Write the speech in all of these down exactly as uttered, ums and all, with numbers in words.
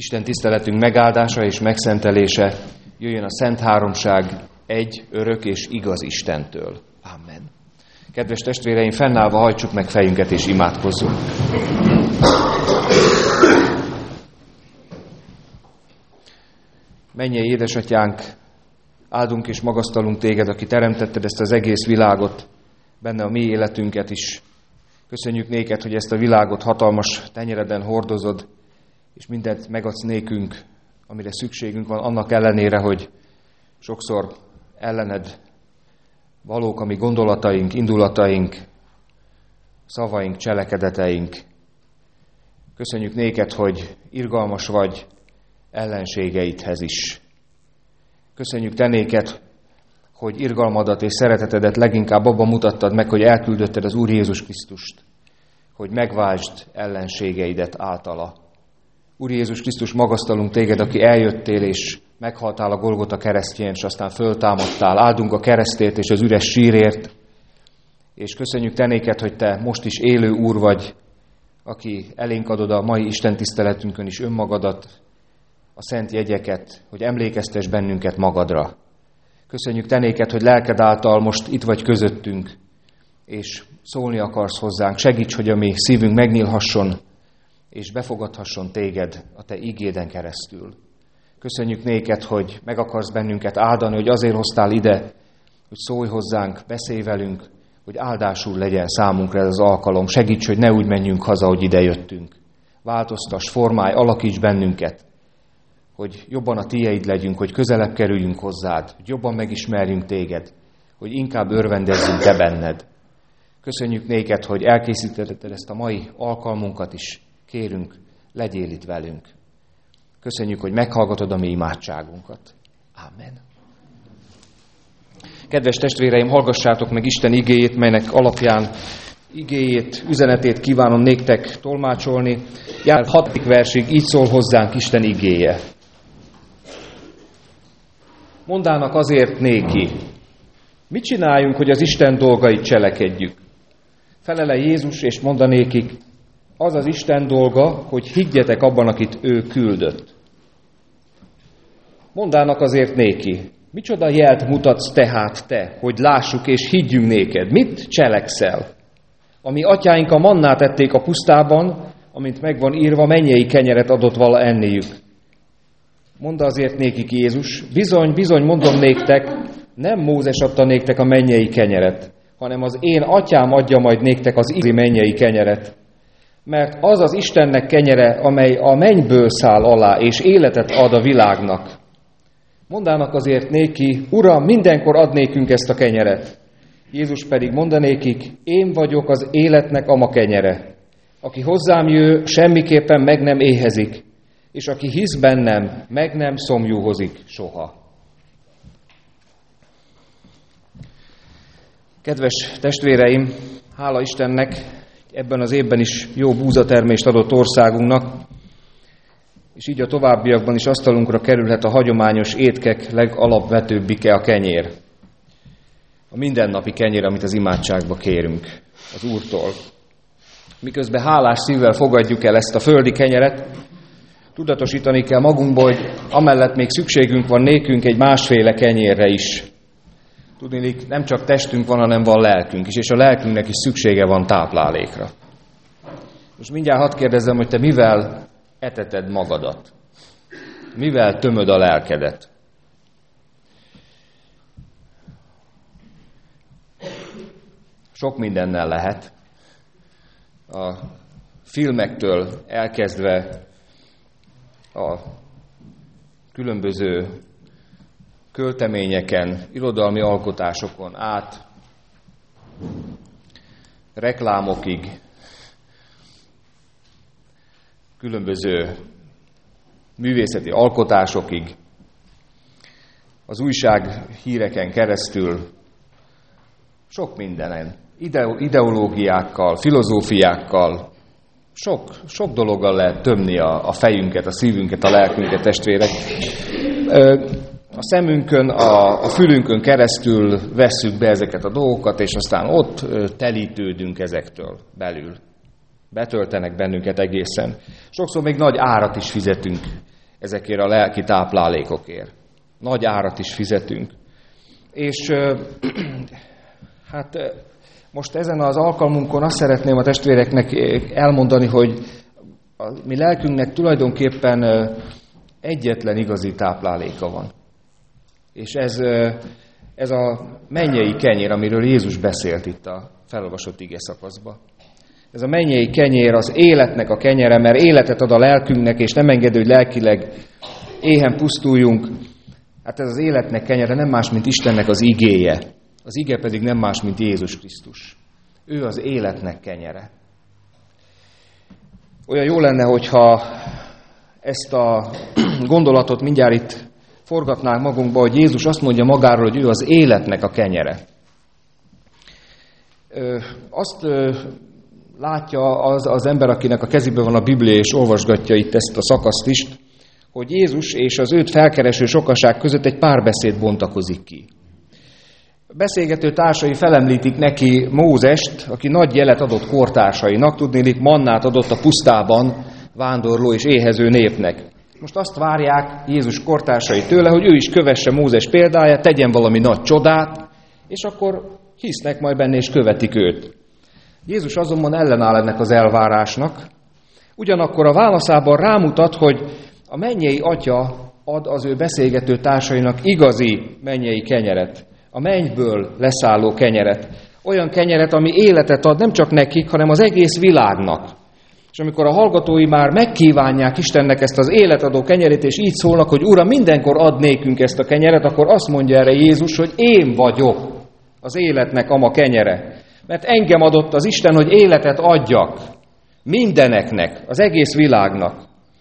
Isten tiszteletünk megáldása és megszentelése jöjjön a Szent Háromság egy, örök és igaz Istentől. Amen. Kedves testvéreim, fennállva hajtsuk meg fejünket és imádkozzunk. Mennyei édesatyánk, áldunk és magasztalunk téged, aki teremtetted ezt az egész világot, benne a mi életünket is. Köszönjük néked, hogy ezt a világot hatalmas tenyereden hordozod, és mindent megadsz nékünk, amire szükségünk van, annak ellenére, hogy sokszor ellened valók a mi gondolataink, indulataink, szavaink, cselekedeteink. Köszönjük néked, hogy irgalmas vagy ellenségeidhez is. Köszönjük te néked, hogy irgalmadat és szeretetedet leginkább abban mutattad meg, hogy elküldötted az Úr Jézus Krisztust, hogy megváltsd ellenségeidet általa. Úr Jézus Krisztus, magasztalunk téged, aki eljöttél és meghaltál a Golgota keresztjén, és aztán föltámadtál. Áldunk a keresztért és az üres sírért, és köszönjük te néked, hogy te most is élő Úr vagy, aki elénk adod a mai Isten tiszteletünkön is önmagadat, a szent jegyeket, hogy emlékeztess bennünket magadra. Köszönjük te néked, hogy lelked által most itt vagy közöttünk, és szólni akarsz hozzánk. Segíts, hogy a mi szívünk megnyílhasson, és befogadhasson téged a te ígéden keresztül. Köszönjük néked, hogy meg akarsz bennünket áldani, hogy azért hoztál ide, hogy szólj hozzánk, beszélj velünk, hogy áldásul legyen számunkra ez az alkalom. Segíts, hogy ne úgy menjünk haza, hogy ide jöttünk. Változtass, formálj, alakíts bennünket, hogy jobban a tiéd legyünk, hogy közelebb kerüljünk hozzád, hogy jobban megismerjünk téged, hogy inkább örvendezzünk te benned. Köszönjük néked, hogy elkészítetted ezt a mai alkalmunkat is. Kérünk, legyél itt velünk. Köszönjük, hogy meghallgatod a mi imádságunkat. Amen. Kedves testvéreim, hallgassátok meg Isten igéjét, melynek alapján igéjét, üzenetét kívánom néktek tolmácsolni. Jár hatodik versig így szól hozzánk Isten igéje. Mondának azért néki, mit csináljunk, hogy az Isten dolgait cselekedjük? Felele Jézus, és mondanékik, az az Isten dolga, hogy higgyetek abban, akit ő küldött. Mondának azért néki, micsoda jelt mutatsz tehát te, hogy lássuk és higgyünk néked? Mit cselekszel? Ami atyáink a mannát ették a pusztában, amint megvan írva, mennyei kenyeret adott vala enniük. Mondd azért nékik Jézus, bizony, bizony mondom néktek, nem Mózes adta néktek a mennyei kenyeret, hanem az én atyám adja majd néktek az igazi mennyei kenyeret. Mert az az Istennek kenyere, amely a mennyből száll alá, és életet ad a világnak. Mondának azért néki, Uram, mindenkor ad nékünk ezt a kenyeret. Jézus pedig mondanékik, én vagyok az életnek a ma kenyere. Aki hozzám jő, semmiképpen meg nem éhezik, és aki hisz bennem, meg nem szomjúhozik soha. Kedves testvéreim, hála Istennek, ebben az évben is jó búzatermést adott országunknak, és így a továbbiakban is asztalunkra kerülhet a hagyományos étkek legalapvetőbbike, a kenyér. A mindennapi kenyér, amit az imádságba kérünk az Úrtól. Miközben hálás szívvel fogadjuk el ezt a földi kenyeret, tudatosítani kell magunkból, hogy amellett még szükségünk van nékünk egy másféle kenyérre is. Tudniillik, nem csak testünk van, hanem van lelkünk is, és a lelkünknek is szüksége van táplálékra. Most mindjárt hadd kérdezzem, hogy te mivel eteted magadat? Mivel tömöd a lelkedet? Sok mindennel lehet. A filmektől elkezdve a különböző költeményeken, irodalmi alkotásokon át, reklámokig, különböző művészeti alkotásokig, az újság híreken keresztül, sok mindenen, ideológiákkal, filozófiákkal, sok, sok dologgal lehet tömni a, a fejünket, a szívünket, a lelkünket, testvérek. A szemünkön, a, a fülünkön keresztül vesszük be ezeket a dolgokat, és aztán ott telítődünk ezektől belül. Betöltenek bennünket egészen. Sokszor még nagy árat is fizetünk ezekért a lelki táplálékokért. Nagy árat is fizetünk. És hát most ezen az alkalmunkon azt szeretném a testvéreknek elmondani, hogy a mi lelkünknek tulajdonképpen egyetlen igazi tápláléka van. És ez, ez a mennyei kenyér, amiről Jézus beszélt itt a felolvasott ige szakaszban. Ez a mennyei kenyér az életnek a kenyere, mert életet ad a lelkünknek, és nem engedő, hogy lelkileg éhen pusztuljunk. Hát ez az életnek kenyere nem más, mint Istennek az igéje. Az ige pedig nem más, mint Jézus Krisztus. Ő az életnek kenyere. Olyan jó lenne, hogyha ezt a gondolatot mindjárt itt forgatnánk magunkba, hogy Jézus azt mondja magáról, hogy ő az életnek a kenyere. Azt látja az, az ember, akinek a kezében van a Biblia, és olvasgatja itt ezt a szakaszt is, hogy Jézus és az őt felkereső sokaság között egy párbeszéd bontakozik ki. Beszélgető társai felemlítik neki Mózest, aki nagy jelet adott kortársainak, tudnélik mannát adott a pusztában vándorló és éhező népnek. Most azt várják Jézus kortársai tőle, hogy ő is kövesse Mózes példáját, tegyen valami nagy csodát, és akkor hisznek majd benne és követik őt. Jézus azonban ellenáll ennek az elvárásnak, ugyanakkor a válaszában rámutat, hogy a mennyei Atya ad az ő beszélgető társainak igazi mennyei kenyeret, a mennyből leszálló kenyeret. Olyan kenyeret, ami életet ad nem csak nekik, hanem az egész világnak. És amikor a hallgatói már megkívánják Istennek ezt az életadó kenyerét, és így szólnak, hogy Uram, mindenkor ad nékünk ezt a kenyeret, akkor azt mondja erre Jézus, hogy én vagyok az életnek ama kenyere. Mert engem adott az Isten, hogy életet adjak mindeneknek, az egész világnak.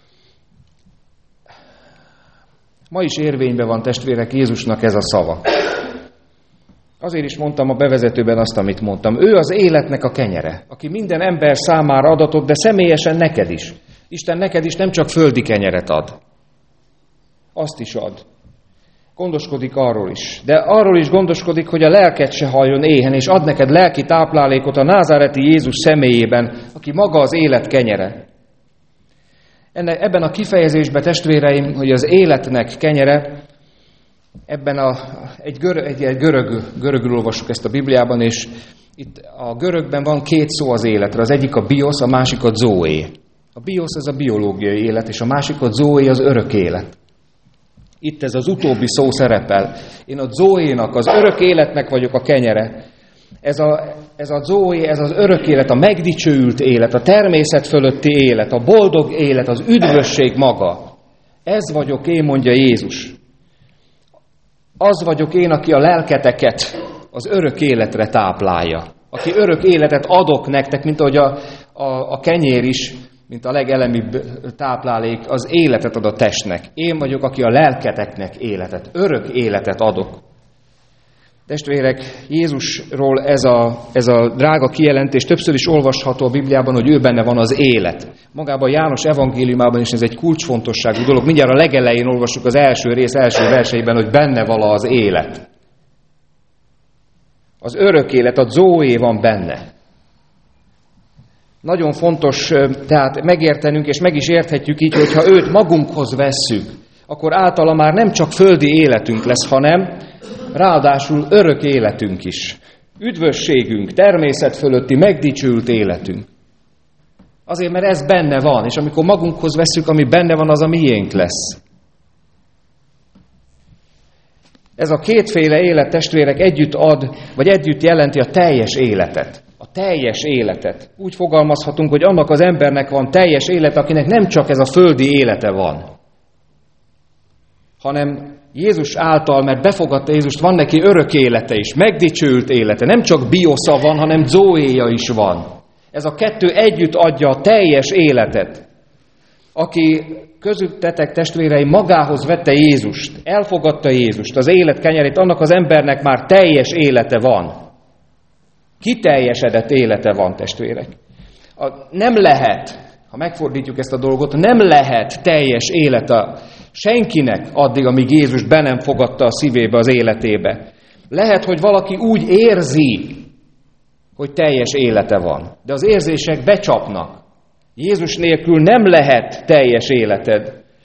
Ma is érvényben van, testvérek, Jézusnak ez a szava. Azért is mondtam a bevezetőben azt, amit mondtam. Ő az életnek a kenyere, aki minden ember számára adatott, de személyesen neked is. Isten neked is nem csak földi kenyeret ad. Azt is ad. Gondoskodik arról is. De arról is gondoskodik, hogy a lelked se halljon éhen, és ad neked lelki táplálékot a názáreti Jézus személyében, aki maga az élet kenyere. Enne, ebben a kifejezésben, testvéreim, hogy az életnek kenyere, ebben a, egy, görög, egy, egy görög, görögül olvassuk ezt a Bibliában, és itt a görögben van két szó az életre. Az egyik a bios, a másik a zoé. A bios ez a biológiai élet, és a másik a zoé az örök élet. Itt ez az utóbbi szó szerepel. Én a zoénak, az örök életnek vagyok a kenyere. Ez a, ez a zoé, ez az örök élet, a megdicsőült élet, a természet fölötti élet, a boldog élet, az üdvösség maga. Ez vagyok én, mondja Jézus. Az vagyok én, aki a lelketeket az örök életre táplálja. Aki örök életet adok nektek, mint ahogy a, a, a kenyér is, mint a legelemibb táplálék, az életet ad a testnek. Én vagyok, aki a lelketeknek életet, örök életet adok. Testvérek, Jézusról ez a, ez a drága kijelentés többször is olvasható a Bibliában, hogy ő benne van az élet. Magában János evangéliumában is ez egy kulcsfontosságú dolog. Mindjárt a legelején olvassuk az első rész első verseiben, hogy benne vala az élet. Az örök élet, a zoé van benne. Nagyon fontos tehát megértenünk, és meg is érthetjük így, hogyha őt magunkhoz vesszük, akkor általa már nem csak földi életünk lesz, hanem ráadásul örök életünk is. Üdvösségünk, természet fölötti megdicsült életünk. Azért, mert ez benne van, és amikor magunkhoz vesszük, ami benne van, az a miénk lesz. Ez a kétféle élet, testvérek, együtt ad, vagy együtt jelenti a teljes életet. A teljes életet. Úgy fogalmazhatunk, hogy annak az embernek van teljes élete, akinek nem csak ez a földi élete van, hanem Jézus által, mert befogadta Jézust, van neki örök élete is, megdicsőült élete. Nem csak biosza van, hanem zoéja is van. Ez a kettő együtt adja a teljes életet. Aki közöttetek, testvéreim, magához vette Jézust, elfogadta Jézust, az élet kenyerét, annak az embernek már teljes élete van. Kiteljesedett élete van, testvérek. A, nem lehet, ha megfordítjuk ezt a dolgot, nem lehet teljes élete senkinek addig, amíg Jézus be nem fogadta a szívébe, az életébe. Lehet, hogy valaki úgy érzi, hogy teljes élete van, de az érzések becsapnak. Jézus nélkül nem lehet teljes életed.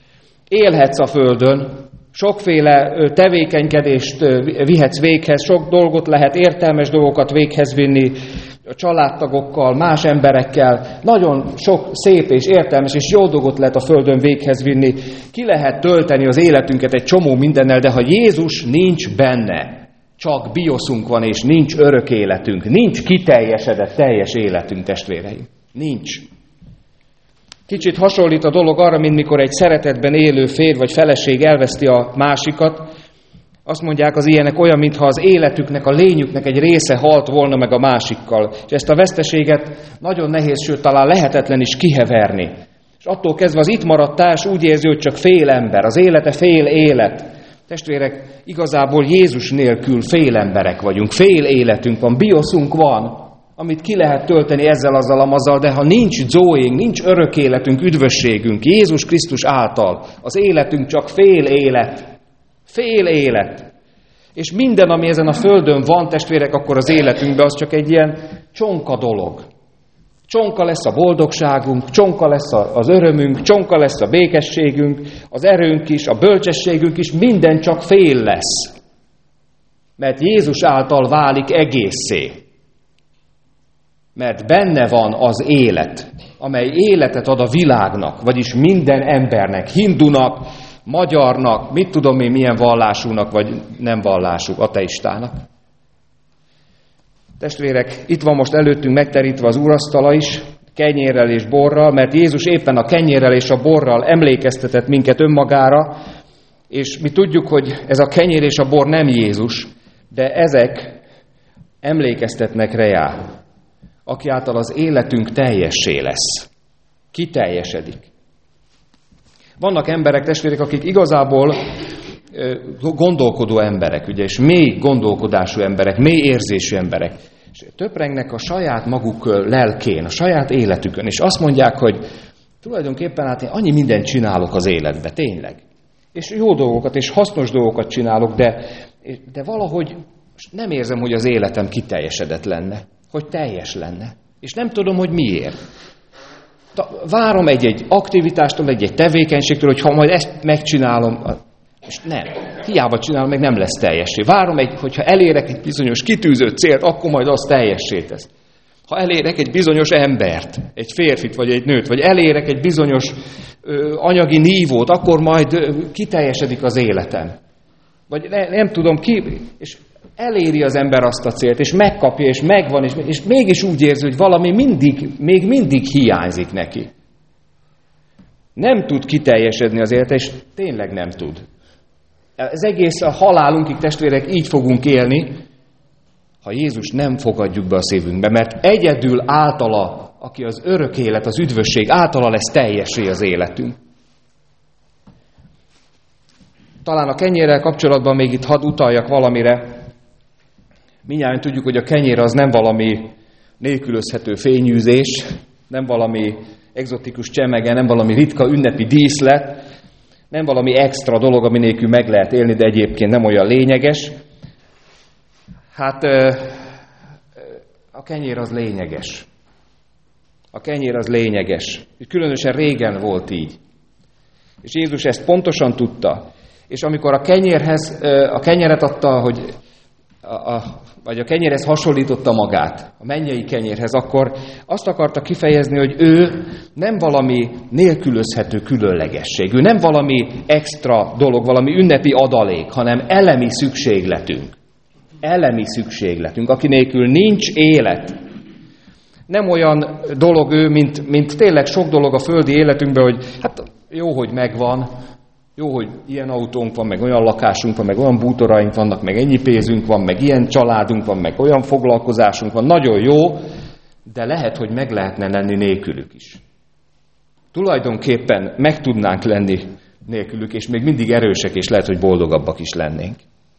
Élhetsz a földön, sokféle tevékenykedést vihetsz véghez, sok dolgot lehet, értelmes dolgokat véghez vinni, a családtagokkal, más emberekkel, nagyon sok szép és értelmes és jó dolgot lehet a földön véghez vinni. Ki lehet tölteni az életünket egy csomó mindennel, de ha Jézus nincs benne, csak bioszunk van és nincs örök életünk, nincs kiteljesedett teljes életünk, testvéreim. Nincs. Kicsit hasonlít a dolog arra, mint mikor egy szeretetben élő férj vagy feleség elveszti a másikat. Azt mondják az ilyenek, olyan, mintha az életüknek, a lényüknek egy része halt volna meg a másikkal. És ezt a veszteséget nagyon nehéz, sőt talán lehetetlen is kiheverni. És attól kezdve az itt maradt társ úgy érzi, hogy csak fél ember, az élete fél élet. Testvérek, igazából Jézus nélkül fél emberek vagyunk, fél életünk van, bioszunk van, amit ki lehet tölteni ezzel, azzal, amazzal, de ha nincs zoénk, nincs örök életünk, üdvösségünk, Jézus Krisztus által, az életünk csak fél élet. Fél élet. És minden, ami ezen a földön van, testvérek, akkor az életünkben az csak egy ilyen csonka dolog. Csonka lesz a boldogságunk, csonka lesz az örömünk, csonka lesz a békességünk, az erőnk is, a bölcsességünk is, minden csak fél lesz. Mert Jézus által válik egészé. Mert benne van az élet, amely életet ad a világnak, vagyis minden embernek, hindunak, magyarnak, mit tudom én, milyen vallásúnak, vagy nem vallású, ateistának. Testvérek, itt van most előttünk megterítve az úrasztala is, kenyérrel és borral, mert Jézus éppen a kenyérrel és a borral emlékeztetett minket önmagára, és mi tudjuk, hogy ez a kenyér és a bor nem Jézus, de ezek emlékeztetnek rá, aki által az életünk teljessé lesz. Kiteljesedik. Vannak emberek, testvérek, akik igazából gondolkodó emberek, ugye, és mély gondolkodású emberek, mély érzésű emberek, és töprengnek a saját maguk lelkén, a saját életükön, és azt mondják, hogy tulajdonképpen hát én annyi mindent csinálok az életbe, tényleg. És jó dolgokat, és hasznos dolgokat csinálok, de, de valahogy nem érzem, hogy az életem kiteljesedett lenne, hogy teljes lenne. És nem tudom, hogy miért. Várom egy-egy aktivitástól, egy-egy tevékenységtől, hogy ha majd ezt megcsinálom, és nem. Hiába csinálom, meg nem lesz teljessé. Várom, egy, hogyha elérek egy bizonyos kitűzött célt, akkor majd az teljessé tesz. Ha elérek egy bizonyos embert, egy férfit vagy egy nőt, vagy elérek egy bizonyos ö, anyagi nívót, akkor majd ö, kiteljesedik az életem. Vagy ne, nem tudom ki, és eléri az ember azt a célt, és megkapja, és megvan, és, és mégis úgy érzi, hogy valami mindig, még mindig hiányzik neki. Nem tud kiteljesedni az élete, és tényleg nem tud. Az egész a halálunkig, testvérek, így fogunk élni, ha Jézus nem fogadjuk be a szívünkbe, mert egyedül általa, aki az örök élet, az üdvösség, általa lesz teljessé az életünk. Talán a kenyérrel kapcsolatban még itt hadd utaljak valamire. Mindjárt tudjuk, hogy a kenyér az nem valami nélkülözhető fényűzés, nem valami egzotikus csemege, nem valami ritka ünnepi díszlet, nem valami extra dolog, ami nélkül meg lehet élni, de egyébként nem olyan lényeges. Hát a kenyér az lényeges. A kenyér az lényeges. Különösen régen volt így. És Jézus ezt pontosan tudta. És amikor a kenyérhez, a kenyeret adta, hogy a, a, vagy a kenyérhez hasonlította magát, a mennyei kenyérhez, akkor azt akarta kifejezni, hogy ő nem valami nélkülözhető különlegesség, ő nem valami extra dolog, valami ünnepi adalék, hanem elemi szükségletünk. Elemi szükségletünk, aki nélkül nincs élet. Nem olyan dolog ő, mint, mint tényleg sok dolog a földi életünkben, hogy hát jó, hogy megvan, jó, hogy ilyen autónk van, meg olyan lakásunk van, meg olyan bútoraink vannak, meg ennyi pénzünk van, meg ilyen családunk van, meg olyan foglalkozásunk van. Nagyon jó, de lehet, hogy meg lehetne lenni nélkülük is. Tulajdonképpen meg tudnánk lenni nélkülük, és még mindig erősek, és lehet, hogy boldogabbak is lennénk.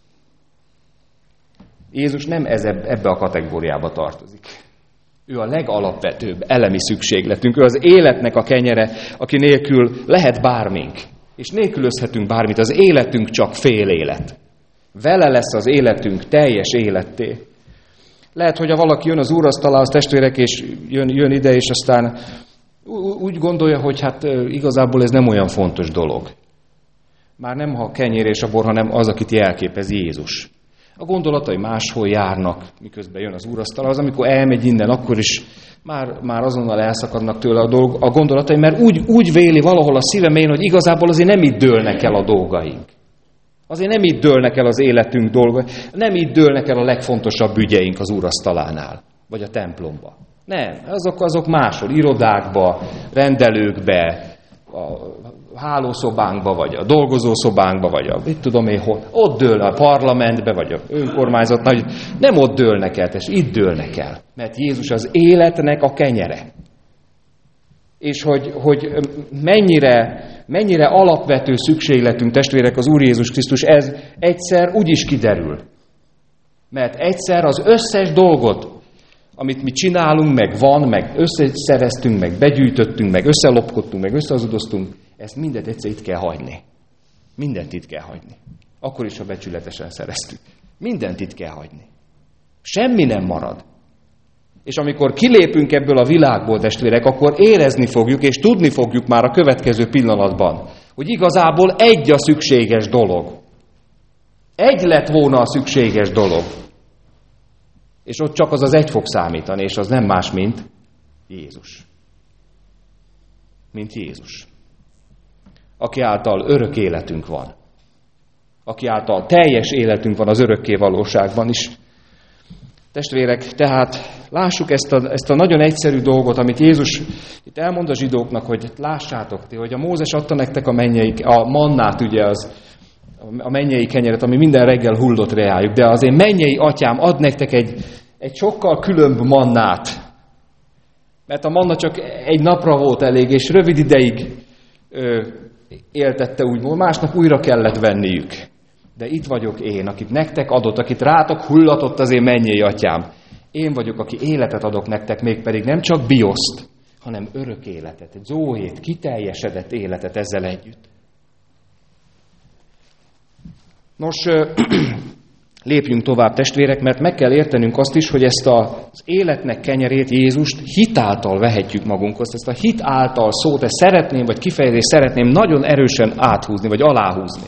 Jézus nem ez ebbe a kategóriába tartozik. Ő a legalapvetőbb elemi szükségletünk, ő az életnek a kenyere, aki nélkül lehet bármink. És nélkülözhetünk bármit, az életünk csak fél élet. Vele lesz az életünk teljes életté. Lehet, hogy ha valaki jön az úrasztalához, testvérek, és jön, jön ide, és aztán úgy gondolja, hogy hát igazából ez nem olyan fontos dolog. Már nem a kenyér és a bor, hanem az, akit jelképezi Jézus. A gondolatai máshol járnak, miközben jön az úrasztal. Az, amikor elmegy innen, akkor is már, már azonnal elszakadnak tőle a, dolg, a gondolatai, mert úgy, úgy véli valahol a szíve mélyén, hogy igazából azért nem itt dőlnek el a dolgaink. Azért nem itt dőlnek el az életünk dolgai, nem itt dőlnek el a legfontosabb ügyeink az úrasztalánál, vagy a templomba. Nem, azok, azok máshol, irodákba, rendelőkbe, a hálószobánkba, vagy a dolgozószobánkba, vagy a, mit tudom én, hol, ott dől a parlamentbe, vagy a önkormányzatnak, nem ott dőlnek el, és itt dőlnek el, mert Jézus az életnek a kenyere. És hogy, hogy mennyire, mennyire alapvető szükségletünk, testvérek, az Úr Jézus Krisztus, ez egyszer úgy is kiderül. Mert egyszer az összes dolgot, amit mi csinálunk, meg van, meg összeszereztünk, meg begyűjtöttünk, meg összelopkodtunk, meg összehazudoztunk, ezt mindent egyszer itt kell hagyni. Mindent itt kell hagyni. Akkor is, ha becsületesen szereztük. Mindent itt kell hagyni. Semmi nem marad. És amikor kilépünk ebből a világból, testvérek, akkor érezni fogjuk, és tudni fogjuk már a következő pillanatban, hogy igazából egy a szükséges dolog. Egy lett volna a szükséges dolog. És ott csak az az egy fog számítani, és az nem más, mint Jézus. Mint Jézus. Aki által örök életünk van. Aki által teljes életünk van az örökké valóságban is. Testvérek, tehát lássuk ezt a, ezt a nagyon egyszerű dolgot, amit Jézus itt elmond a zsidóknak, hogy lássátok ti, hogy a Mózes adta nektek a mennyei, a mannát, ugye az, a mennyei kenyeret, ami minden reggel hullott reájuk, de az én mennyei atyám ad nektek egy, egy sokkal különb mannát. Mert a manna csak egy napra volt elég, és rövid ideig ö, éltette úgymond, másnap újra kellett venniük. De itt vagyok én, akit nektek adott, akit rátok hullatott az én mennyei atyám. Én vagyok, aki életet adok nektek, mégpedig nem csak bioszt, hanem örök életet, egy zóhét, kiteljesedett életet ezzel együtt. Nos, lépjünk tovább, testvérek, mert meg kell értenünk azt is, hogy ezt az életnek kenyerét, Jézust hitáltal vehetjük magunkhoz. Ezt a hit által szót, ezt szeretném, vagy kifejezést szeretném nagyon erősen áthúzni, vagy aláhúzni.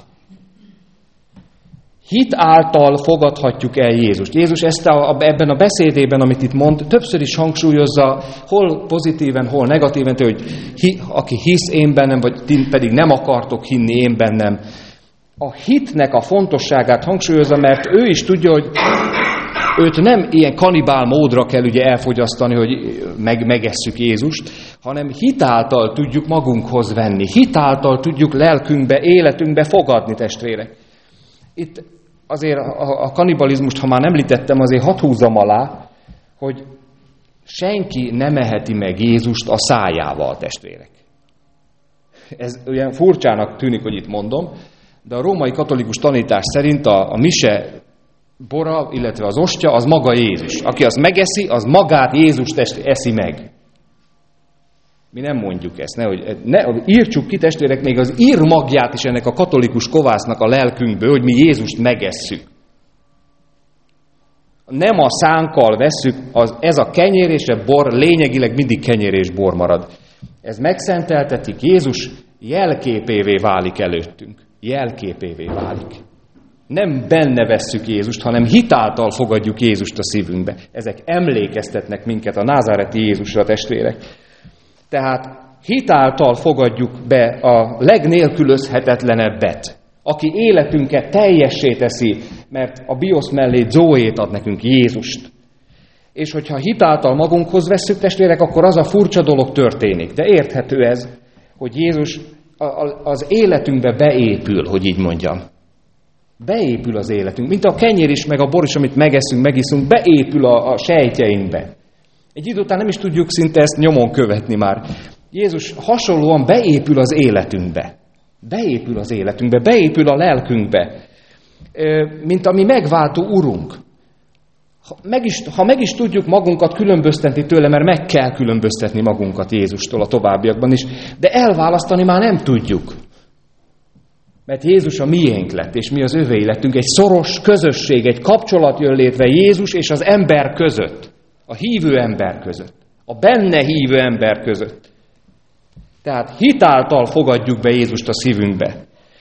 Hit által fogadhatjuk el Jézust. Jézus ezt a, ebben a beszédében, amit itt mond, többször is hangsúlyozza, hol pozitíven, hol negatíven, hogy hi, aki hisz én bennem, vagy ti pedig nem akartok hinni én bennem. A hitnek a fontosságát hangsúlyozza, mert ő is tudja, hogy őt nem ilyen kanibál módra kell ugye elfogyasztani, hogy meg, megesszük Jézust, hanem hitáltal tudjuk magunkhoz venni. Hitáltal tudjuk lelkünkbe, életünkbe fogadni, testvérek. Itt azért a, a kanibalizmust, ha már nem említettem, azért hadd húzzam alá, hogy senki nem eheti meg Jézust a szájával, testvérek. Ez olyan furcsának tűnik, hogy itt mondom, de a római katolikus tanítás szerint a, a mise bora, illetve az ostya, az maga Jézus. Aki azt megeszi, az magát Jézust eszi meg. Mi nem mondjuk ezt, nehogy, ne, írtsuk ki, testvérek, még az ír magját is ennek a katolikus kovásznak a lelkünkből, hogy mi Jézust megesszük. Nem a szánkkal vesszük, az, ez a kenyér és a bor lényegileg mindig kenyér és bor marad. Ez megszenteltetik, Jézus jelképévé válik előttünk. Jelképévé válik. Nem benne vesszük Jézust, hanem hitáltal fogadjuk Jézust a szívünkbe. Ezek emlékeztetnek minket a názáreti Jézusra, testvérek. Tehát hitáltal fogadjuk be a legnélkülözhetetlenebbet, aki életünket teljessé teszi, mert a biosz mellé Zoét ad nekünk, Jézust. És hogyha hitáltal magunkhoz vesszük, testvérek, akkor az a furcsa dolog történik. De érthető ez, hogy Jézus az életünkbe beépül, hogy így mondjam. Beépül az életünk, mint a kenyér is, meg a bor is, amit megeszünk, megiszunk, beépül a, a sejtjeinkbe. Egy idő után nem is tudjuk szinte ezt nyomon követni már. Jézus hasonlóan beépül az életünkbe. Beépül az életünkbe, beépül a lelkünkbe, mint a mi megváltó urunk. Ha meg, is, ha meg is tudjuk magunkat különböztetni tőle, mert meg kell különböztetni magunkat Jézustól a továbbiakban is, de elválasztani már nem tudjuk. Mert Jézus a miénk lett, és mi az övé lettünk. Egy szoros közösség, egy kapcsolat jön létre Jézus és az ember között. A hívő ember között. A benne hívő ember között. Tehát hitáltal fogadjuk be Jézust a szívünkbe.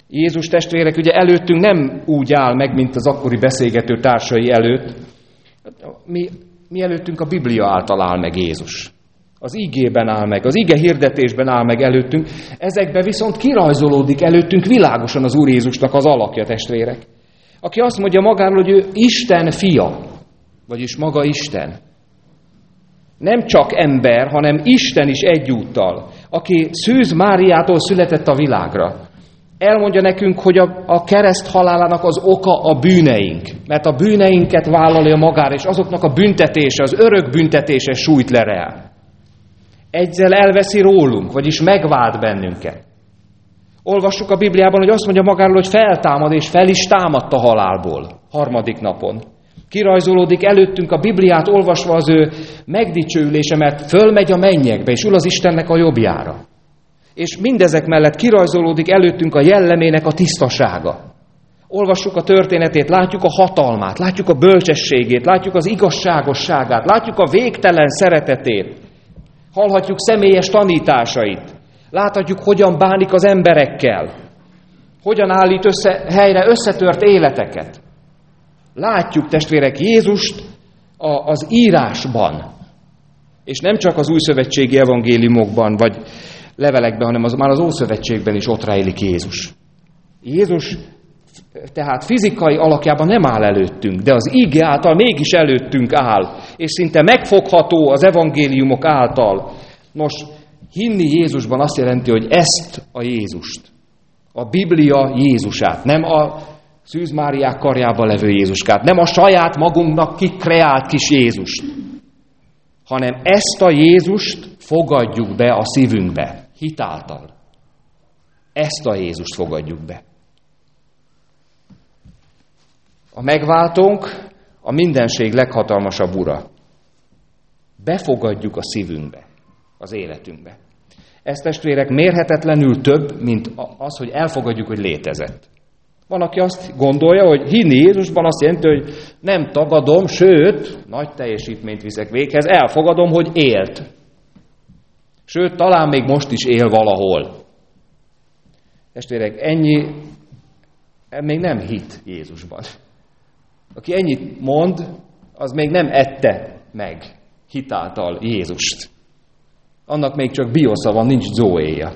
Jézus, testvérek, ugye előttünk nem úgy áll meg, mint az akkori beszélgető társai előtt. Mi, mi előttünk a Biblia által áll meg Jézus. Az igében áll meg, az ige hirdetésben áll meg előttünk. Ezekben viszont kirajzolódik előttünk világosan az Úr Jézusnak az alakja, testvérek. Aki azt mondja magáról, hogy ő Isten fia, vagyis maga Isten. Nem csak ember, hanem Isten is egyúttal, aki Szűz Máriától született a világra. Elmondja nekünk, hogy a, a kereszt halálának az oka a bűneink, mert a bűneinket vállalja magára, és azoknak a büntetése, az örök büntetése sújt le rá. Ezzel elveszi rólunk, vagyis megvált bennünket. Olvassuk a Bibliában, hogy azt mondja magáról, hogy feltámad, és fel is támadt a halálból harmadik napon. Kirajzolódik előttünk a Bibliát olvasva az ő megdicsőülése, mert fölmegy a mennyekbe, és ül az Istennek a jobbjára. És mindezek mellett kirajzolódik előttünk a jellemének a tisztasága. Olvassuk a történetét, látjuk a hatalmát, látjuk a bölcsességét, látjuk az igazságosságát, látjuk a végtelen szeretetét, hallhatjuk személyes tanításait, láthatjuk, hogyan bánik az emberekkel, hogyan állít össze, helyre összetört életeket. Látjuk, testvérek, Jézust a, az írásban, és nem csak az újszövetségi evangéliumokban, vagy levelekben, hanem az, már az Ószövetségben is ott rejlik Jézus. Jézus tehát fizikai alakjában nem áll előttünk, de az íge által mégis előttünk áll, és szinte megfogható az evangéliumok által. Nos, hinni Jézusban azt jelenti, hogy ezt a Jézust, a Biblia Jézusát, nem a Szűz Máriák karjában levő Jézuskát, nem a saját magunknak kikreált kis Jézust, hanem ezt a Jézust fogadjuk be a szívünkbe, hitáltal. Ezt a Jézust fogadjuk be. A megváltónk a mindenség leghatalmasabb ura. Befogadjuk a szívünkbe, az életünkbe. Ez, testvérek, mérhetetlenül több, mint az, hogy elfogadjuk, hogy létezett. Van, aki azt gondolja, hogy hinni Jézusban azt jelenti, hogy nem tagadom, sőt, nagy teljesítményt viszek véghez, elfogadom, hogy élt. Sőt, talán még most is él valahol. Testvérek, ennyi még nem hit Jézusban. Aki ennyit mond, az még nem ette meg hitáltal Jézust. Annak még csak biosza van, nincs zoéja.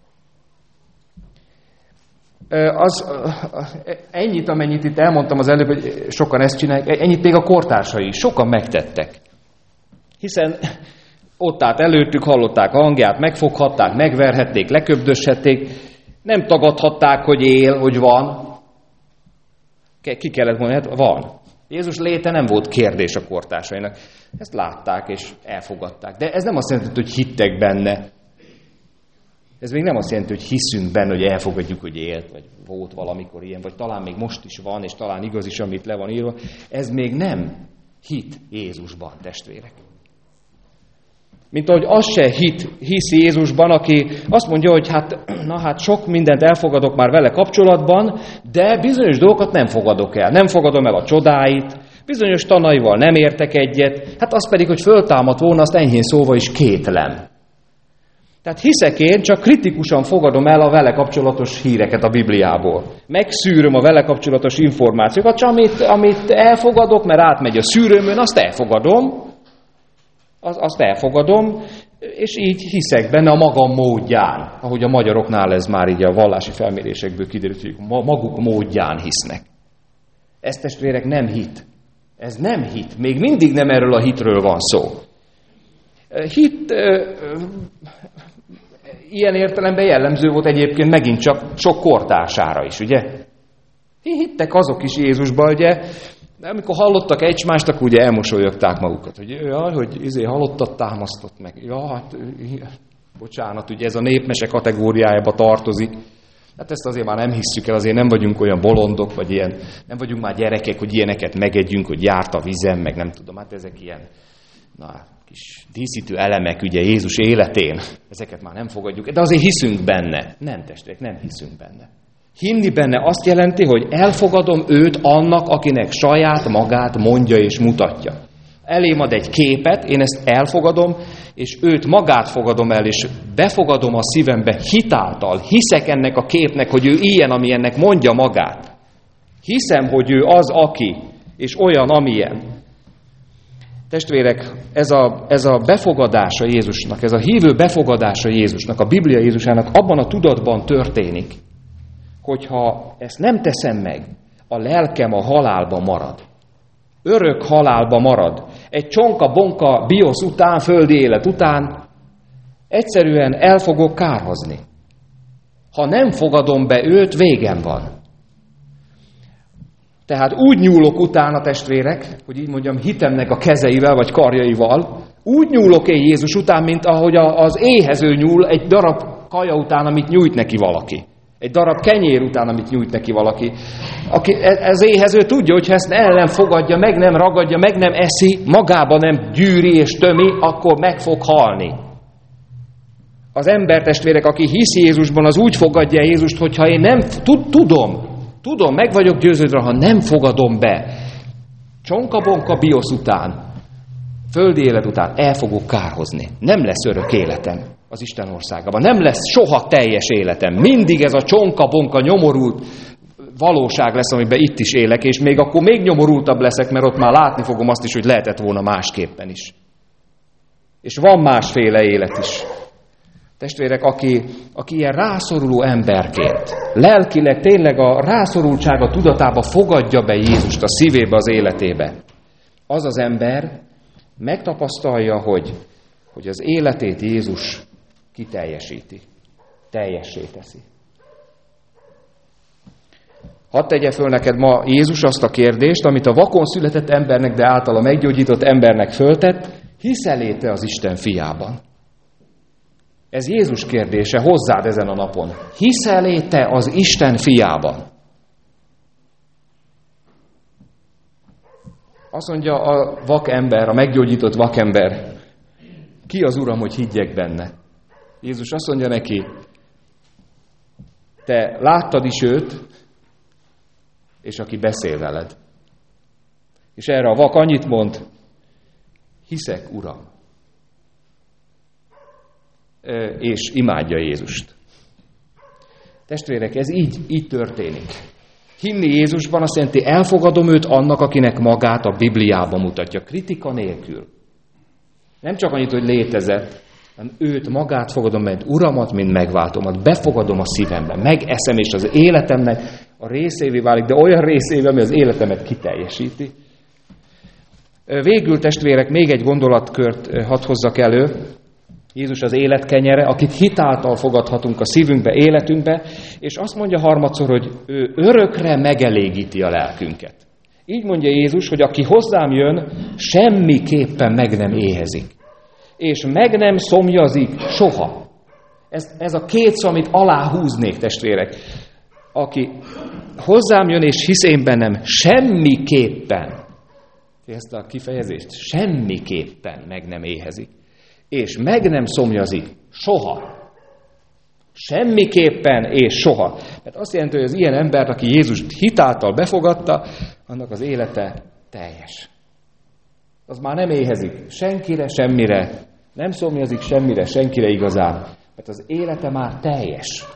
Az, ennyit, amennyit itt elmondtam az előbb, hogy sokan ezt csinálják, ennyit még a kortársai is, sokan megtettek. Hiszen ott állt előttük, hallották a hangját, megfoghatták, megverhették, leköbdöshették, nem tagadhatták, hogy él, hogy van. Ki kellett mondani, hát van. Jézus léte nem volt kérdés a kortársainak. Ezt látták és elfogadták. De ez nem azt jelenti, hogy hittek benne. Ez még nem azt jelenti, hogy hiszünk benne, hogy elfogadjuk, hogy élt, vagy volt valamikor ilyen, vagy talán még most is van, és talán igaz is, amit le van írva. Ez még nem hit Jézusban, testvérek. Mint ahogy az se hit, hisz Jézusban, aki azt mondja, hogy hát, na hát sok mindent elfogadok már vele kapcsolatban, de bizonyos dolgokat nem fogadok el. Nem fogadom el a csodáit, bizonyos tanaival nem értek egyet, hát az pedig, hogy föltámadt volna, azt enyhén szóval is kétlem. Tehát hiszek én, csak kritikusan fogadom el a vele kapcsolatos híreket a Bibliából. Megszűröm a vele kapcsolatos információkat, csak amit, amit elfogadok, mert átmegy a szűrőmön, azt elfogadom, az, azt elfogadom, és így hiszek benne a magam módján. Ahogy a magyaroknál ez már így a vallási felmérésekből kiderült, hogy maguk módján hisznek. Ez, testvérek, nem hit. Ez nem hit. Még mindig nem erről a hitről van szó. Hit ilyen értelemben jellemző volt egyébként megint csak sok kortársára is, ugye? Hittek azok is Jézusban, ugye? De amikor hallottak egymást, akkor ugye elmosolyogták magukat, hogy jaj, hogy izé halottat támasztott meg. Ja, hát, bocsánat, ugye ez a népmese kategóriájába tartozik. Hát ezt azért már nem hisszük el, azért nem vagyunk olyan bolondok, vagy ilyen, nem vagyunk már gyerekek, hogy ilyeneket megegyünk, hogy járt a vizem, meg nem tudom, hát ezek ilyen, na, kis díszítő elemek ugye Jézus életén, ezeket már nem fogadjuk, de azért hiszünk benne. Nem, testvérek, nem hiszünk benne. Hinni benne azt jelenti, hogy elfogadom őt annak, akinek saját magát mondja és mutatja. elém ad egy képet, én ezt elfogadom, és őt magát fogadom el, és befogadom a szívembe hitáltal. Hiszek ennek a képnek, hogy ő ilyen, amilyennek mondja magát. Hiszem, hogy ő az, aki, és olyan, amilyen. Testvérek, ez a, ez a befogadása Jézusnak, ez a hívő befogadása Jézusnak, a Biblia Jézusának abban a tudatban történik, hogyha ezt nem teszem meg, a lelkem a halálba marad. Örök halálba marad. Egy csonka-bonka biosz után, földi élet után egyszerűen el fogok kárhozni. Ha nem fogadom be őt, végem van. Tehát úgy nyúlok utána, testvérek, hogy így mondjam, hitemnek a kezeivel vagy karjaival, úgy nyúlok én Jézus után, mint ahogy az éhező nyúl egy darab kaja után, amit nyújt neki valaki. Egy darab kenyér után, amit nyújt neki valaki. Aki, ez éhező tudja, hogy ha ezt el nem fogadja, meg nem ragadja, meg nem eszi, magába nem gyűri és tömi, akkor meg fog halni. Az embertestvérek, aki hisz Jézusban, az úgy fogadja Jézust, hogyha én nem tudom, tudom, meg vagyok győződve, ha nem fogadom be, csonka-bonka biosz után, földi élet után el fogok kárhozni. Nem lesz örök életem az Isten országában. Nem lesz soha teljes életem. Mindig ez a csonka-bonka nyomorult valóság lesz, amiben itt is élek, és még akkor még nyomorultabb leszek, mert ott már látni fogom azt is, hogy lehetett volna másképpen is. És van másféle élet is. Testvérek, aki, aki ilyen rászoruló emberként, lelkileg tényleg a rászorultsága tudatába fogadja be Jézust a szívébe, az életébe, az az ember megtapasztalja, hogy, hogy az életét Jézus kiteljesíti, teljessé teszi. Hadd tegye föl neked ma Jézus azt a kérdést, amit a vakon született embernek, de általa meggyógyított embernek föltett, hiszel te az Isten fiában? Ez Jézus kérdése hozzád ezen a napon. Hiszel te az Isten fiában? Azt mondja a vakember, a meggyógyított vakember, ki az Uram, hogy higgyek benne? Jézus azt mondja neki, te láttad is őt, és aki beszél veled. És erre a vak annyit mond, hiszek, Uram. És imádja Jézust. Testvérek, ez így, így történik. Hinni Jézusban azt jelenti, elfogadom őt annak, akinek magát a Bibliában mutatja, kritika nélkül. Nem csak annyit, hogy létezett, hanem őt magát fogadom, mint Uramat, mint megváltomat, befogadom a szívembe, megeszem, és az életemnek a részévé válik, de olyan részévé, ami az életemet kiteljesíti. Végül, testvérek, még egy gondolatkört hadd hozzak elő. Jézus az élet kenyere, akit hitáltal fogadhatunk a szívünkbe, életünkbe, és azt mondja harmadszor, hogy ő örökre megelégíti a lelkünket. Így mondja Jézus, hogy aki hozzám jön, semmiképpen meg nem éhezik. És meg nem szomjazik soha. Ez, ez a két szó, amit aláhúznék, testvérek. Aki hozzám jön és hisz én bennem, semmiképpen, ezt a kifejezést, semmiképpen meg nem éhezik. És meg nem szomjazik soha. Semmiképpen és soha. Mert azt jelenti, hogy az ilyen ember, aki Jézust hitáltal befogadta, annak az élete teljes. Az már nem éhezik senkire, semmire, nem szomjazik semmire, senkire igazán, mert az élete már teljes.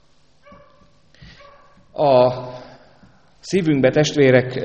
A szívünkbe, testvérek,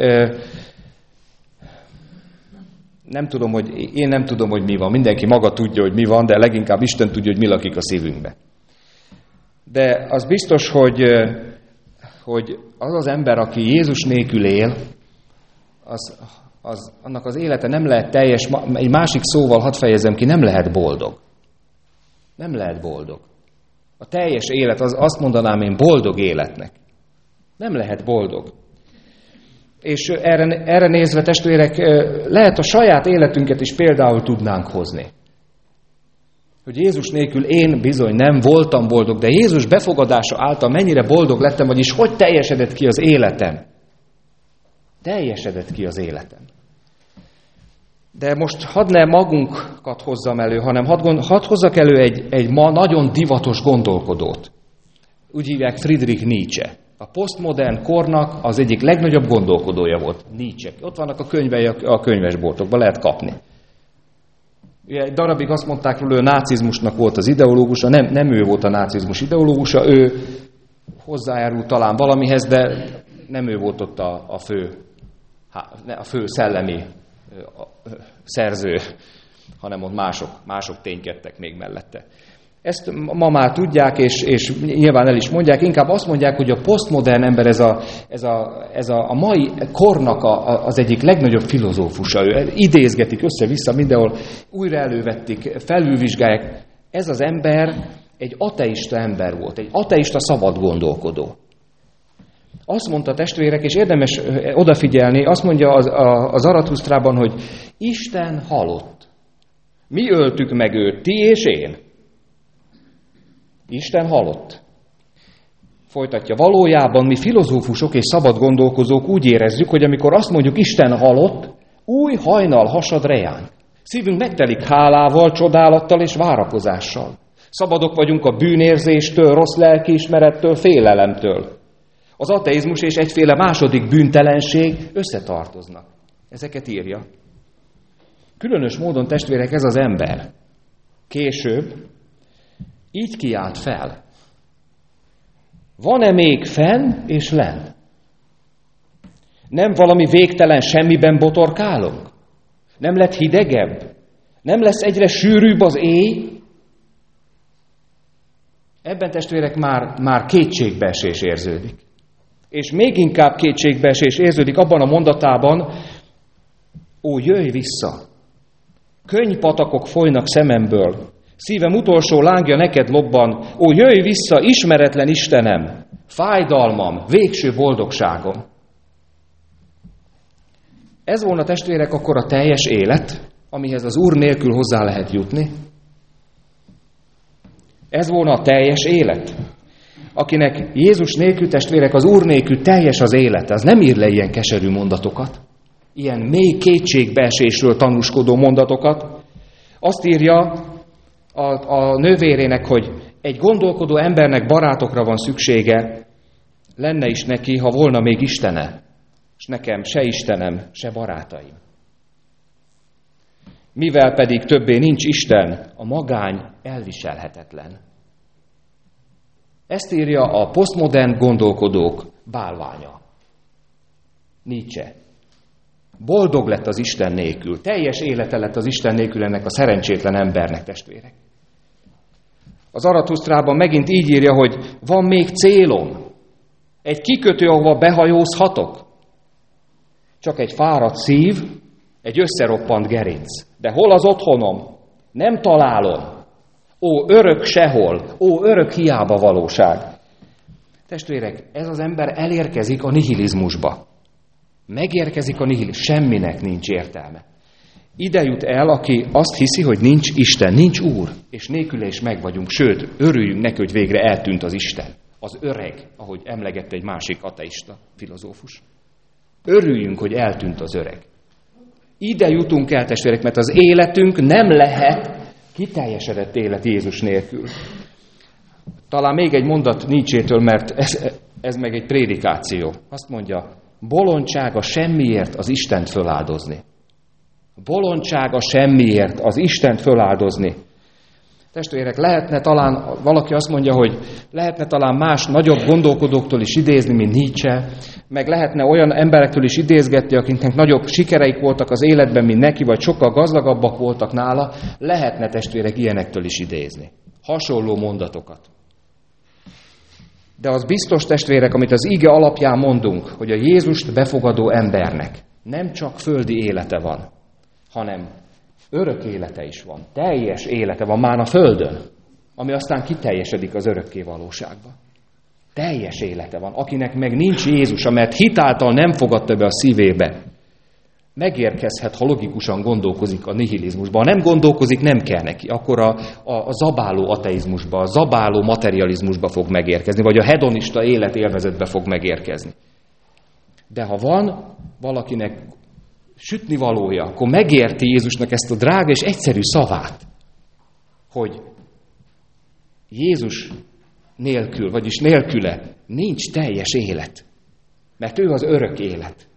nem tudom, hogy, én nem tudom, hogy mi van. Mindenki maga tudja, hogy mi van, de leginkább Isten tudja, hogy mi lakik a szívünkbe. De az biztos, hogy, hogy az az ember, aki Jézus nélkül él, az, az, annak az élete nem lehet teljes, egy másik szóval hadd fejezem ki, nem lehet boldog. Nem lehet boldog. A teljes élet, az, azt mondanám én boldog életnek. Nem lehet boldog. És erre, erre nézve, testvérek, lehet a saját életünket is például tudnánk hozni. Hogy Jézus nélkül én bizony nem voltam boldog, de Jézus befogadása által mennyire boldog lettem, vagyis hogy teljesedett ki az életem. Teljesedett ki az életem. De most hadd ne magunkat hozzam elő, hanem hadd, hadd hozzak elő egy, egy ma nagyon divatos gondolkodót. Úgy hívják Friedrich Nietzsche. A posztmodern kornak az egyik legnagyobb gondolkodója volt, Nietzsche. Ott vannak a könyvei a könyvesboltokban, lehet kapni. Ugye egy darabig azt mondták róla, hogy a nácizmusnak volt az ideológusa, nem, nem ő volt a nácizmus ideológusa, ő hozzájárult talán valamihez, de nem ő volt ott a, a, fő, a fő szellemi szerző, hanem ott mások, mások ténykedtek még mellette. Ezt ma már tudják, és, és nyilván el is mondják, inkább azt mondják, hogy a posztmodern ember ez a, ez a, ez a, a mai kornak a, az egyik legnagyobb filozófusa. Ő idézgetik össze-vissza, mindenhol újra elővették, felülvizsgálják. Ez az ember egy ateista ember volt, egy ateista szabad gondolkodó. Azt mondta, testvérek, és érdemes odafigyelni, azt mondja az, a, az Zaratusztrában, hogy Isten halott. Mi öltük meg őt, ti és én? Isten halott. Folytatja, valójában mi filozófusok és szabad gondolkozók úgy érezzük, hogy amikor azt mondjuk Isten halott, új hajnal hasad rejánk. Szívünk megtelik hálával, csodálattal és várakozással. Szabadok vagyunk a bűnérzéstől, rossz lelkiismerettől, félelemtől. Az ateizmus és egyféle második bűntelenség összetartoznak. Ezeket írja. Különös módon, testvérek, ez az ember később így kiált fel. Van-e még fenn és lenn? Nem valami végtelen semmiben botorkálunk? Nem lett hidegebb? Nem lesz egyre sűrűbb az éj? Ebben, testvérek, már, már kétségbeesés érződik. És még inkább kétségbeesés érződik abban a mondatában, ó, jöjj vissza! Könnypatakok folynak szememből, szívem utolsó lángja neked lobban, ó, jöjj vissza, ismeretlen Istenem, fájdalmam, végső boldogságom. Ez volna, testvérek, akkor a teljes élet, amihez az Úr nélkül hozzá lehet jutni. Ez volna a teljes élet. Akinek Jézus nélkül, testvérek, az Úr nélkül teljes az élete, az nem ír le ilyen keserű mondatokat, ilyen mély kétségbeesésről tanúskodó mondatokat. Azt írja a, a nővérének, hogy egy gondolkodó embernek barátokra van szüksége, lenne is neki, ha volna még Istene, és nekem se Istenem, se barátaim. Mivel pedig többé nincs Isten, a magány elviselhetetlen. Ezt írja a posztmodern gondolkodók bálványa. Nietzsche. Boldog lett az Isten nélkül. Teljes élete lett az Isten nélkül ennek a szerencsétlen embernek, testvérek. Az Zaratusztrában megint így írja, hogy van még célom. Egy kikötő, ahova behajózhatok. Csak egy fáradt szív, egy összeroppant gerinc. De hol az otthonom? Nem találom. Ó, örök sehol, ó, örök hiába valóság. Testvérek, ez az ember elérkezik a nihilizmusba. Megérkezik a nihilizmus, semminek nincs értelme. Ide jut el, aki azt hiszi, hogy nincs Isten, nincs Úr, és nélküle is meg vagyunk, sőt, örüljünk neki, hogy végre eltűnt az Isten. Az öreg, ahogy emlegette egy másik ateista filozófus. Örüljünk, hogy eltűnt az öreg. Ide jutunk el, testvérek, mert az életünk nem lehet kiteljesedett élet Jézus nélkül. Talán még egy mondat Nietzsétől, mert ez, ez meg egy prédikáció. Azt mondja, bolondság a semmiért az Istent föláldozni. Bolondság a semmiért az Istent föláldozni. Testvérek, lehetne talán, valaki azt mondja, hogy lehetne talán más nagyobb gondolkodóktól is idézni, mint Nietzsche, meg lehetne olyan emberektől is idézgetni, akiknek nagyobb sikereik voltak az életben, mint neki, vagy sokkal gazdagabbak voltak nála, lehetne, testvérek, ilyenektől is idézni. Hasonló mondatokat. De az biztos, testvérek, amit az ige alapján mondunk, hogy a Jézust befogadó embernek nem csak földi élete van, hanem örök élete is van, teljes élete van már a földön, ami aztán kiteljesedik az örökké valóságba. Teljes élete van. Akinek meg nincs Jézusa, mert hitáltal nem fogadta be a szívébe, megérkezhet, ha logikusan gondolkozik a nihilizmusba. Ha nem gondolkozik, nem kell neki. Akkor a, a, a zabáló ateizmusba, a zabáló materializmusba fog megérkezni, vagy a hedonista életélvezetbe fog megérkezni. De ha van valakinek sütnivalója, akkor megérti Jézusnak ezt a drága és egyszerű szavát, hogy Jézus nélkül, vagyis nélküle nincs teljes élet. Mert ő az örök élet.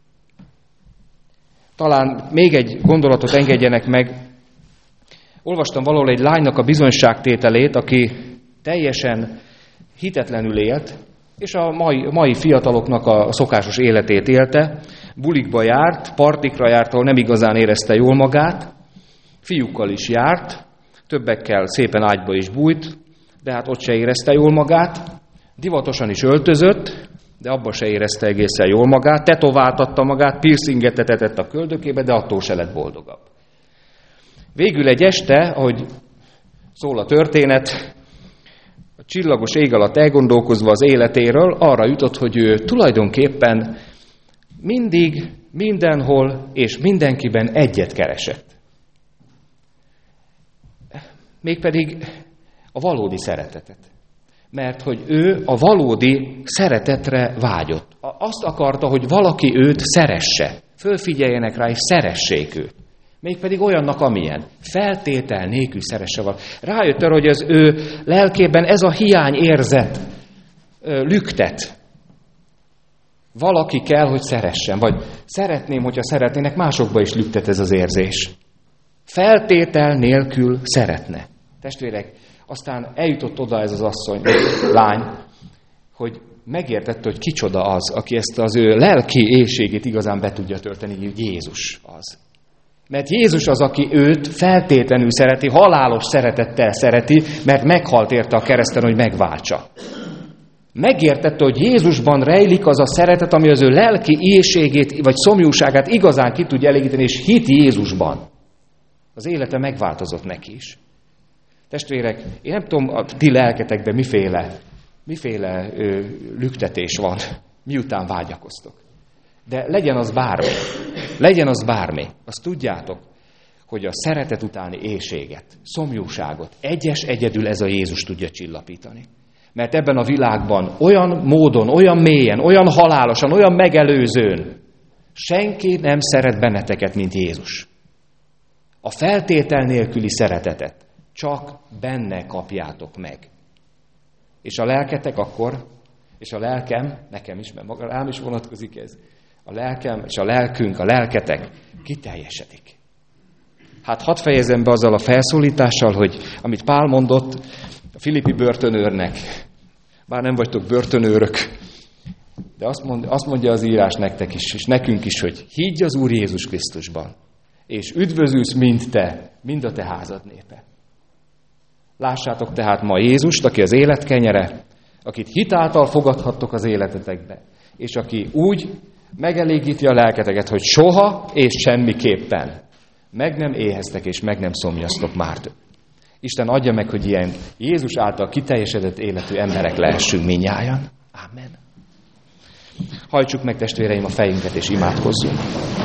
Talán még egy gondolatot engedjenek meg. Olvastam valahol egy lánynak a bizonyságtételét, aki teljesen hitetlenül élt, és a mai, mai fiataloknak a szokásos életét élte. Bulikba járt, partikra járt, ahol nem igazán érezte jól magát, fiúkkal is járt, többekkel szépen ágyba is bújt, de hát ott se érezte jól magát, divatosan is öltözött, de abba se érezte egészen jól magát, tetováltatta magát, piercinget etetett a köldökébe, de attól se lett boldogabb. Végül egy este, ahogy szól a történet, a csillagos ég alatt elgondolkozva az életéről, arra jutott, hogy ő tulajdonképpen mindig, mindenhol és mindenkiben egyet keresett. Mégpedig a valódi szeretetet. Mert hogy ő a valódi szeretetre vágyott. Azt akarta, hogy valaki őt szeresse. Fölfigyeljenek rá, és szeressék őt. Mégpedig olyannak, amilyen. Feltétel nélkül szeresse valaki. Rájött arra, hogy az ő lelkében ez a hiány érzet lüktet. Valaki kell, hogy szeressen. Vagy szeretném, hogyha szeretnének, másokba is lüktet ez az érzés. Feltétel nélkül szeretne. Testvérek, aztán eljutott oda ez az asszony, lány, hogy megértette, hogy kicsoda az, aki ezt az ő lelki éhségét igazán be tudja tölteni, hogy Jézus az. Mert Jézus az, aki őt feltétlenül szereti, halálos szeretettel szereti, mert meghalt érte a kereszten, hogy megváltsa. Megértette, hogy Jézusban rejlik az a szeretet, ami az ő lelki éhségét vagy szomjúságát igazán ki tudja elégíteni, és hit Jézusban. Az élete megváltozott neki is. Testvérek, én nem tudom, a ti lelketekben miféle, miféle ö, lüktetés van, miután vágyakoztok. De legyen az bármi, legyen az bármi, azt tudjátok, hogy a szeretet utáni éhséget, szomjúságot egyes egyedül ez a Jézus tudja csillapítani. Mert ebben a világban olyan módon, olyan mélyen, olyan halálosan, olyan megelőzőn senki nem szeret benneteket, mint Jézus. A feltétel nélküli szeretetet csak benne kapjátok meg. És a lelketek akkor, és a lelkem, nekem is, mert maga rám is vonatkozik ez, a lelkem és a lelkünk, a lelketek kiteljesedik. Hát hadd fejezem be azzal a felszólítással, hogy amit Pál mondott a filippi börtönőrnek, bár nem vagytok börtönőrök, de azt mondja, azt mondja az írás nektek is, és nekünk is, hogy higgy az Úr Jézus Krisztusban, és üdvözülsz mind te, mind a te házad népe. Lássátok tehát ma Jézust, aki az élet kenyere, akit hitáltal fogadhattok az életetekbe, és aki úgy megelégíti a lelketeket, hogy soha és semmiképpen meg nem éheztek és meg nem szomjaztok már több. Isten adja meg, hogy ilyen Jézus által kiteljesedett életű emberek lehessünk mindnyájan. Amen. Hajtsuk meg, testvéreim, a fejünket és imádkozzunk.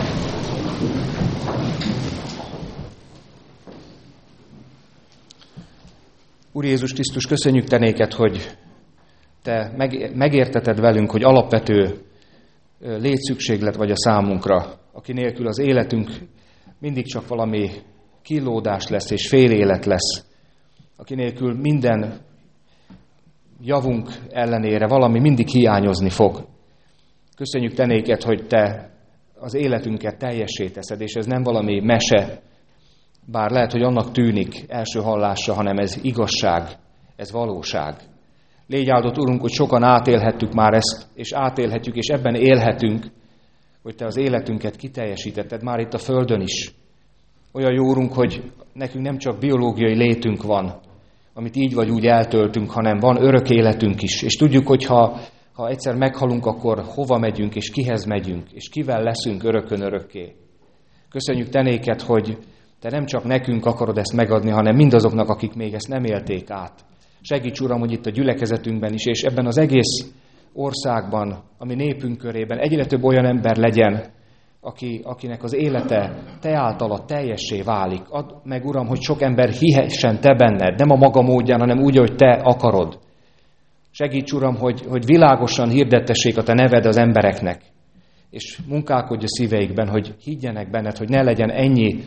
Úr Jézus Krisztus, köszönjük te néked, hogy te megérteted velünk, hogy alapvető létszükséglet vagy a számunkra, aki nélkül az életünk mindig csak valami kínlódás lesz és fél élet lesz, aki nélkül minden javunk ellenére valami mindig hiányozni fog. Köszönjük te néked, hogy te az életünket teljessé teszed, és ez nem valami mese, bár lehet, hogy annak tűnik első hallásra, hanem ez igazság, ez valóság. Légy áldott, Urunk, hogy sokan átélhettük már ezt, és átélhetjük, és ebben élhetünk, hogy te az életünket kiteljesítetted már itt a földön is. Olyan jó, Urunk, hogy nekünk nem csak biológiai létünk van, amit így vagy úgy eltöltünk, hanem van örök életünk is. És tudjuk, hogy ha, ha egyszer meghalunk, akkor hova megyünk, és kihez megyünk, és kivel leszünk örökön örökké. Köszönjük te néked, hogy te nem csak nekünk akarod ezt megadni, hanem mindazoknak, akik még ezt nem élték át. Segíts, Uram, hogy itt a gyülekezetünkben is, és ebben az egész országban, ami népünk körében egyre több olyan ember legyen, aki, akinek az élete te általad teljessé válik. Add meg, Uram, hogy sok ember hihessen te benned, nem a maga módján, hanem úgy, hogy te akarod. Segíts, Uram, hogy, hogy világosan hirdettessék a te neved az embereknek, és munkálkodj a szíveikben, hogy higgyenek benned, hogy ne legyen ennyi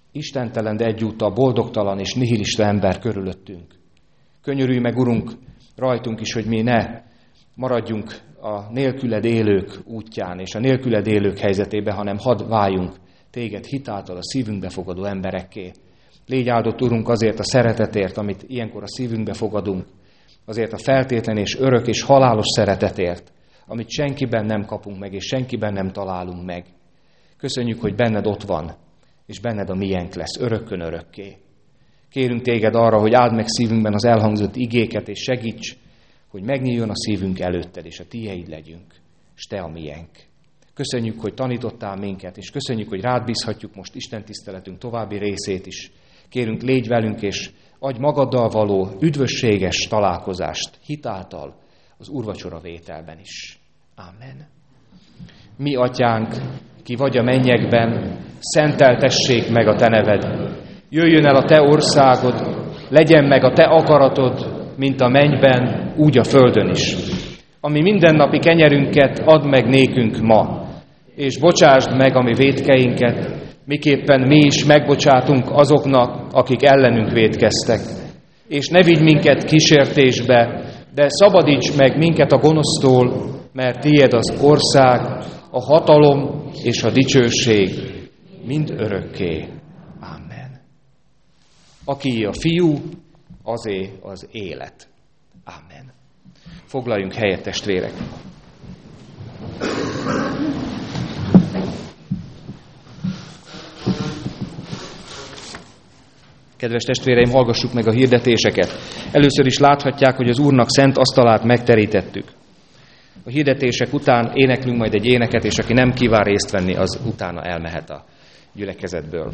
istentelen, de egyúttal boldogtalan és nihilista ember körülöttünk. Könyörülj meg, Urunk, rajtunk is, hogy mi ne maradjunk a nélküled élők útján és a nélküled élők helyzetében, hanem hadd váljunk téged hitáltal a szívünkbe fogadó emberekké. Légy áldott, Urunk, azért a szeretetért, amit ilyenkor a szívünkbe fogadunk, azért a feltétlen és örök és halálos szeretetért, amit senkiben nem kapunk meg, és senkiben nem találunk meg. Köszönjük, hogy benned ott van, és benned a miénk lesz, örökkön örökké. Kérünk téged arra, hogy áld meg szívünkben az elhangzott igéket, és segíts, hogy megnyíljon a szívünk előtted, és a tiéd legyünk, és te a miénk. Köszönjük, hogy tanítottál minket, és köszönjük, hogy rád bízhatjuk most Isten tiszteletünk további részét is. Kérünk, légy velünk, és adj magaddal való üdvösséges találkozást hitáltal az úrvacsora vételben is. Amen. Mi, Atyánk, ki vagy a mennyekben, szenteltessék meg a te neved. Jöjjön el a te országod, legyen meg a te akaratod, mint a mennyben, úgy a földön is. Ami mindennapi kenyerünket add meg nékünk ma, és bocsásd meg a mi vétkeinket, miképpen mi is megbocsátunk azoknak, akik ellenünk vétkeztek. És ne vigy minket kísértésbe, de szabadíts meg minket a gonosztól, mert tiéd az ország, a hatalom és a dicsőség mind örökké. Amen. Aki a fiú, azé az élet. Amen. Foglaljunk helyet, testvérek. Kedves testvéreim, hallgassuk meg a hirdetéseket. Először is láthatják, hogy az Úrnak szent asztalát megterítettük. A hirdetések után éneklünk majd egy éneket, és aki nem kíván részt venni, az utána elmehet a gyülekezetből.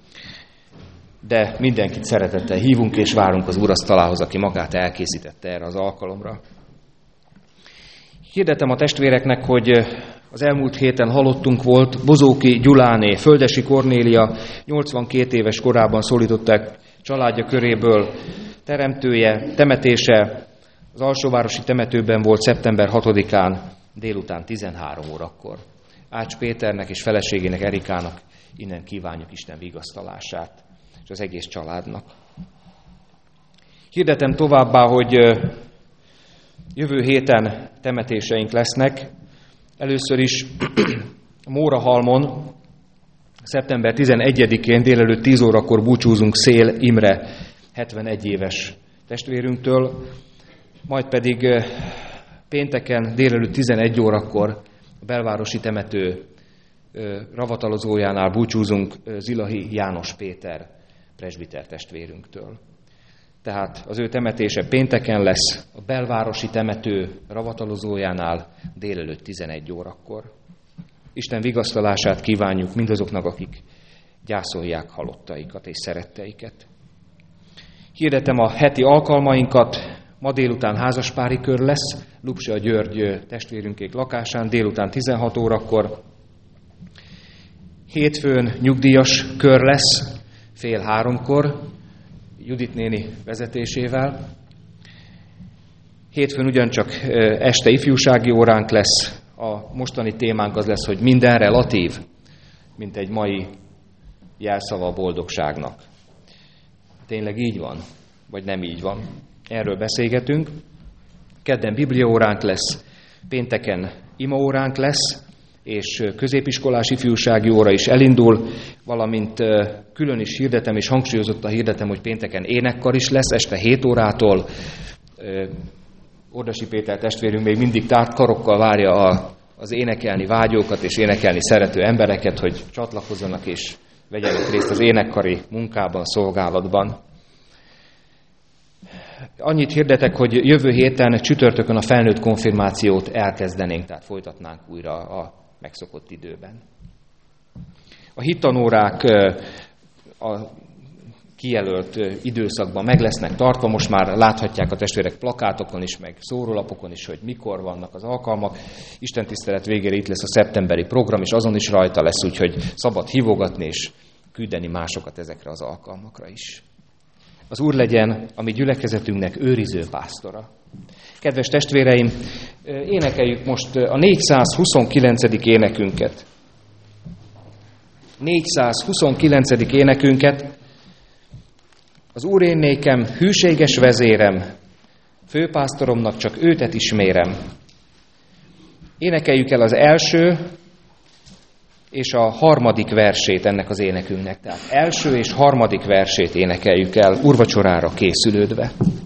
De mindenkit szeretettel hívunk, és várunk az úrasztalához, aki magát elkészítette erre az alkalomra. Hirdetem a testvéreknek, hogy az elmúlt héten halottunk volt Bozóki Gyuláné, Földesi Kornélia, nyolcvankét éves korában szólították családja köréből, teremtője, temetése az Alsóvárosi temetőben volt szeptember hatodikán délután tizenhárom órakor. Ács Péternek és feleségének, Erikának innen kívánjuk Isten vigasztalását, és az egész családnak. Hirdetem továbbá, hogy jövő héten temetéseink lesznek. Először is Mórahalmon, szeptember tizenegyedikén délelőtt tíz órakor búcsúzunk Szél Imre, hetvenegy éves testvérünktől, majd pedig pénteken délelőtt tizenegy órakor a belvárosi temető ravatalozójánál búcsúzunk Zilahi János Péter presbiter testvérünktől. Tehát az ő temetése pénteken lesz a belvárosi temető ravatalozójánál délelőtt tizenegy órakor. Isten vigasztalását kívánjuk mindazoknak, akik gyászolják halottaikat és szeretteiket. Hirdetem a heti alkalmainkat. Ma délután házaspári kör lesz, Lupsa György testvérünkék lakásán, délután tizenhat órakor. Hétfőn nyugdíjas kör lesz, fél háromkor, Judit néni vezetésével. Hétfőn ugyancsak este ifjúsági óránk lesz. A mostani témánk az lesz, hogy minden relatív, mint egy mai jelszava a boldogságnak. Tényleg így van? Vagy nem így van? Erről beszélgetünk. Kedden bibliaóránk lesz, pénteken imaóránk lesz, és középiskolás ifjúsági óra is elindul, valamint külön is hirdetem, és hangsúlyozottan hirdetem, hogy pénteken énekkar is lesz, este hét órától. Ordasi Péter testvérünk még mindig tárt karokkal várja a, az énekelni vágyókat és énekelni szerető embereket, hogy csatlakozzanak és vegyenek részt az énekkari munkában, szolgálatban. Annyit hirdetek, hogy jövő héten csütörtökön a felnőtt konfirmációt elkezdenénk, tehát folytatnánk újra a megszokott időben. A hittanórák a kijelölt időszakban meg lesznek tartva, most már láthatják a testvérek plakátokon is, meg szórólapokon is, hogy mikor vannak az alkalmak. Istentisztelet végére itt lesz a szeptemberi program, és azon is rajta lesz, úgyhogy szabad hívogatni és küldeni másokat ezekre az alkalmakra is. Az Úr legyen a mi gyülekezetünknek őriző pásztora. Kedves testvéreim, énekeljük most a négyszázhuszonkilencedik énekünket. négyszázhuszonkilencedik énekünket. Az Úr én nékem hűséges vezérem, főpásztoromnak csak őtet ismérem. Énekeljük el az első és a harmadik versét ennek az énekünknek. Tehát első és harmadik versét énekeljük el, úrvacsorára készülődve.